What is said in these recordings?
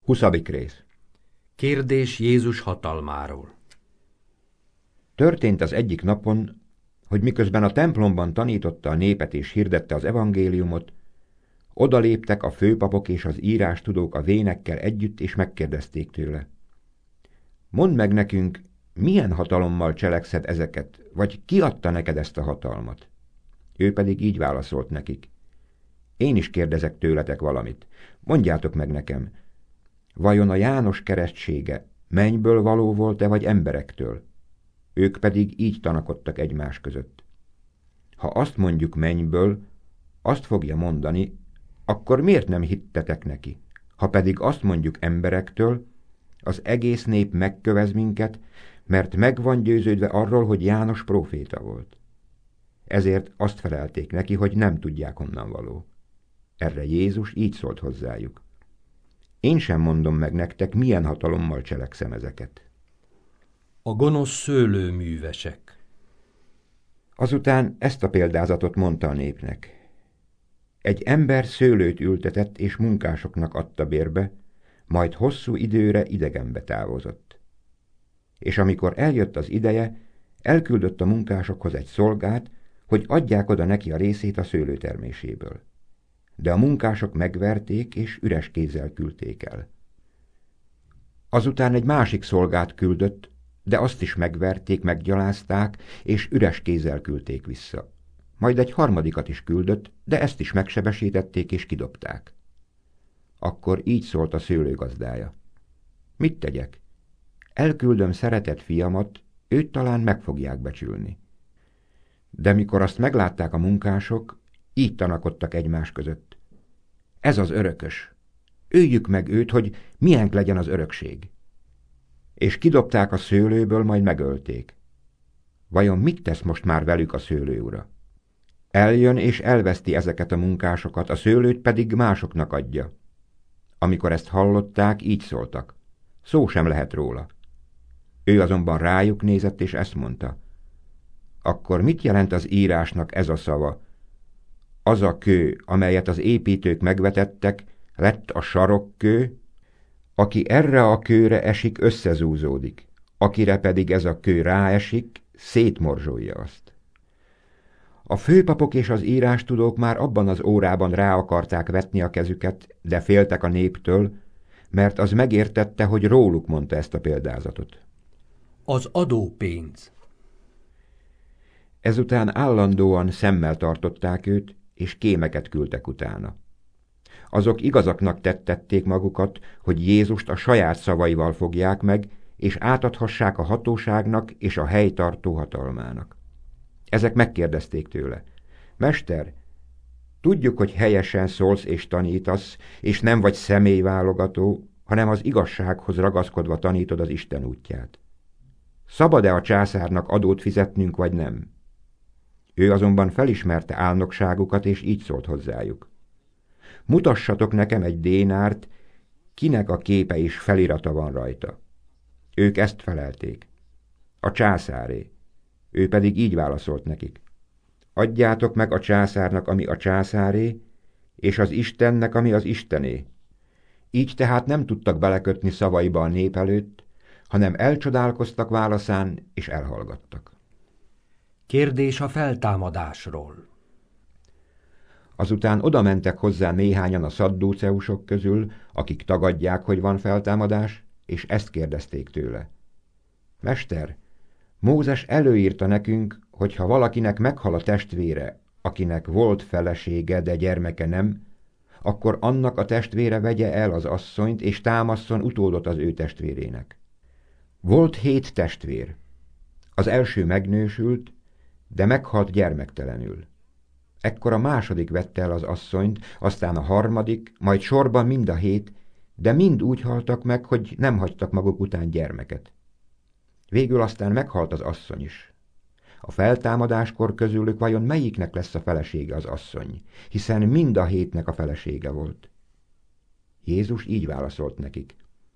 20. rész. Kérdés Jézus hatalmáról. Történt az egyik napon, hogy miközben a templomban tanította a népet és hirdette az evangéliumot, odaléptek a főpapok és az írástudók a vénekkel együtt, és megkérdezték tőle: Mondd meg nekünk, milyen hatalommal cselekszed ezeket, vagy ki adta neked ezt a hatalmat? Ő pedig így válaszolt nekik: Én is kérdezek tőletek valamit. Mondjátok meg nekem, vajon a János keresztsége mennyből való volt-e, vagy emberektől? Ők pedig így tanakodtak egymás között. Ha azt mondjuk mennyből, azt fogja mondani, akkor miért nem hittetek neki? Ha pedig azt mondjuk emberektől, az egész nép megkövez minket, mert meg van győződve arról, hogy János próféta volt. Ezért azt felelték neki, hogy nem tudják, honnan való. Erre Jézus így szólt hozzájuk: Én sem mondom meg nektek, milyen hatalommal cselekszem ezeket. A gonosz szőlőművesek. Azután ezt a példázatot mondta a népnek. Egy ember szőlőt ültetett és munkásoknak adta bérbe, majd hosszú időre idegenbe távozott. És amikor eljött az ideje, elküldött a munkásokhoz egy szolgát, hogy adják oda neki a részét a szőlőterméséből. De a munkások megverték, és üres kézzel küldték el. Azután egy másik szolgát küldött, de azt is megverték, meggyalázták, és üres kézzel küldték vissza. Majd egy harmadikat is küldött, de ezt is megsebesítették, és kidobták. Akkor így szólt a szőlőgazdája: Mit tegyek? Elküldöm szeretett fiamat, őt talán meg fogják becsülni. De mikor azt meglátták a munkások, így tanakodtak egymás között: Ez az örökös. Öljük meg őt, hogy milyenk legyen az örökség. És kidobták a szőlőből, majd megölték. Vajon mit tesz most már velük a szőlőura? Eljön és elveszti ezeket a munkásokat, a szőlőt pedig másoknak adja. Amikor ezt hallották, így szóltak: Szó sem lehet róla. Ő azonban rájuk nézett, és ezt mondta: Akkor mit jelent az írásnak ez a szava? Az a kő, amelyet az építők megvetettek, lett a sarokkő, aki erre a kőre esik, összezúzódik, akire pedig ez a kő ráesik, szétmorzsolja azt. A főpapok és az írástudók már abban az órában rá akarták vetni a kezüket, de féltek a néptől, mert az megértette, hogy róluk mondta ezt a példázatot. Az adópénz. Ezután állandóan szemmel tartották őt, és kémeket küldtek utána. Azok igazaknak tettették magukat, hogy Jézust a saját szavaival fogják meg, és átadhassák a hatóságnak és a helytartó hatalmának. Ezek megkérdezték tőle: Mester, tudjuk, hogy helyesen szólsz és tanítasz, és nem vagy személyválogató, hanem az igazsághoz ragaszkodva tanítod az Isten útját. Szabad-e a császárnak adót fizetnünk, vagy nem? Ő azonban felismerte álnokságukat, és így szólt hozzájuk: Mutassatok nekem egy dénárt, kinek a képe és felirata van rajta. Ők ezt felelték: A császáré. Ő pedig így válaszolt nekik: Adjátok meg a császárnak, ami a császáré, és az Istennek, ami az Istené. Így tehát nem tudtak belekötni szavaiba a nép előtt, hanem elcsodálkoztak válaszán, és elhallgattak. Kérdés a feltámadásról. Azután odamentek hozzá néhányan a szaddúceusok közül, akik tagadják, hogy van feltámadás, és ezt kérdezték tőle: Mester, Mózes előírta nekünk, hogy ha valakinek meghal a testvére, akinek volt felesége, de gyermeke nem, akkor annak a testvére vegye el az asszonyt, és támasszon utódot az ő testvérének. Volt 7 testvér. Az első megnősült, de meghalt gyermektelenül. Ekkor a második vette el az asszonyt, aztán a harmadik, majd sorban mind a 7, de mind úgy haltak meg, hogy nem hagytak maguk után gyermeket. Végül aztán meghalt az asszony is. A feltámadáskor közülük vajon melyiknek lesz a felesége az asszony, hiszen mind a 7-nek a felesége volt? Jézus így válaszolt nekik: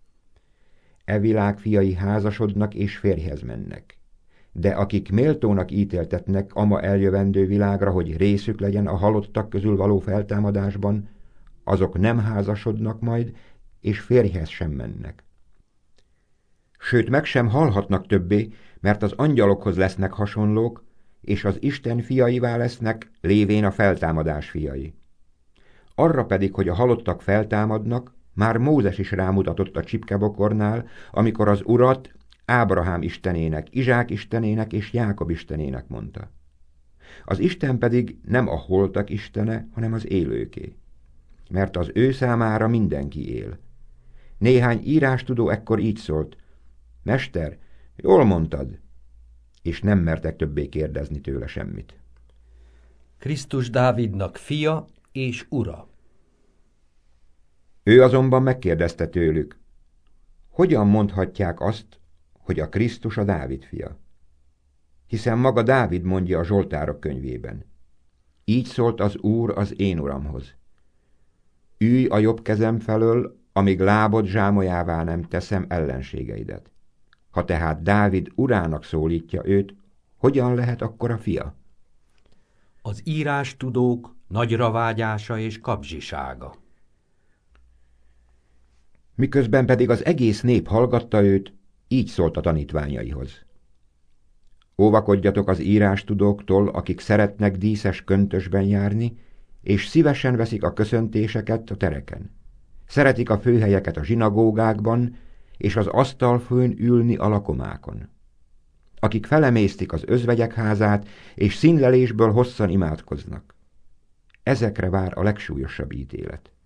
E világ fiai házasodnak és férjhez mennek, de akik méltónak ítéltetnek ama eljövendő világra, hogy részük legyen a halottak közül való feltámadásban, azok nem házasodnak majd, és férjhez sem mennek. Sőt, meg sem halhatnak többé, mert az angyalokhoz lesznek hasonlók, és az Isten fiaivá lesznek, lévén a feltámadás fiai. Arra pedig, hogy a halottak feltámadnak, már Mózes is rámutatott a csipkebokornál, amikor az Urat Ábrahám istenének, Izsák istenének és Jákob istenének mondta. Az Isten pedig nem a holtak istene, hanem az élőké. Mert az ő számára mindenki él. Néhány írástudó ekkor így szólt: Mester, jól mondtad, és nem mertek többé kérdezni tőle semmit. Krisztus Dávidnak fia és ura. Ő azonban megkérdezte tőlük: Hogyan mondhatják azt, hogy a Krisztus a Dávid fia? Hiszen maga Dávid mondja a Zsoltárok könyvében: Így szólt az Úr az én uramhoz: Ülj a jobb kezem felől, amíg lábod zsámolyává nem teszem ellenségeidet. Ha tehát Dávid urának szólítja őt, hogyan lehet akkor a fia? Az írástudók nagyra vágyása és kapzsisága. Miközben pedig az egész nép hallgatta őt, így szólt a tanítványaihoz: Óvakodjatok az írástudóktól, akik szeretnek díszes köntösben járni, és szívesen veszik a köszöntéseket a tereken. Szeretik a főhelyeket a zsinagógákban, és az asztalfőn ülni a lakomákon. Akik felemésztik az özvegyek házát, és színlelésből hosszan imádkoznak. Ezekre vár a legsúlyosabb ítélet.